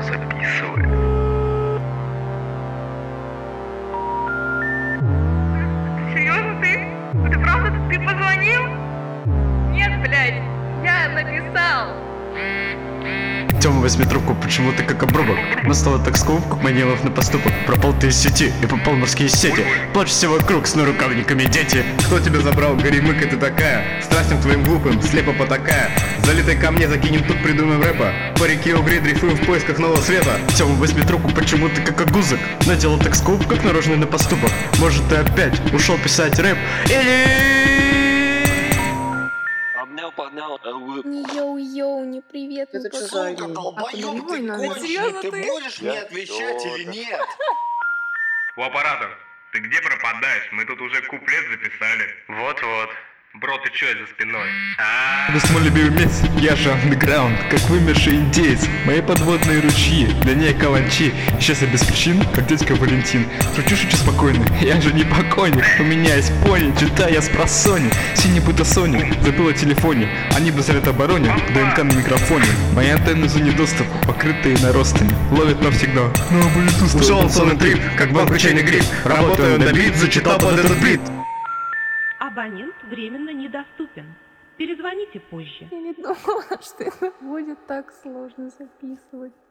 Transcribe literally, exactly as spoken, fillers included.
записывает. Серьезно ты? Ты правда ты позвонил? Нет, блядь, я написал. Тёма, возьми трубку, почему ты как обрубок? Настало так скуп, как Манилов на поступок. Пропал ты из сети и попал в морские сети. Плачь все вокруг с нарукавниками дети. Кто тебя забрал, горемыка ты такая? Страстям твоим глупым, слепо потакая. Залитой ко мне закинем, тут придумаем рэпа. По реке Угре дрейфуем в поисках нового света. Тёма, возьми трубку, почему ты как огузок? Надела так скуп, как наружный на поступок. Может, ты опять ушел писать рэп? Или... Обнял, поднял. Не йоу-йоу, не привет, не Это что пока. за игры? Долбоёб ты Серьезно, конченый, ты ты? будешь мне отвечать или нет? У аппаратов, ты где пропадаешь? Мы тут уже куплет записали. Вот-вот. Бро, ты чё за спиной? Вы с мой любимый месяц, я же андеграунд, как вымерший индеец. Мои подводные ручьи, для ней каланчи. Исчез я без причин, как дядька Валентин. Шучу, шучу спокойно, я же не покойник. У меня есть пони, читаю я с просони. Синий будто Сони, забыл о телефоне. Они бы залет обороне, ДНК на микрофоне. Мои антенны в зоне доступа, покрытые наростами. Ловят навсегда, но Bluetooth. Ушел он сонный трип, как банк ручейный гриб. Работаю на бит, зачитал под этот бит. Абонент временно недоступен. Перезвоните позже. Я не думала, что это будет так сложно записывать.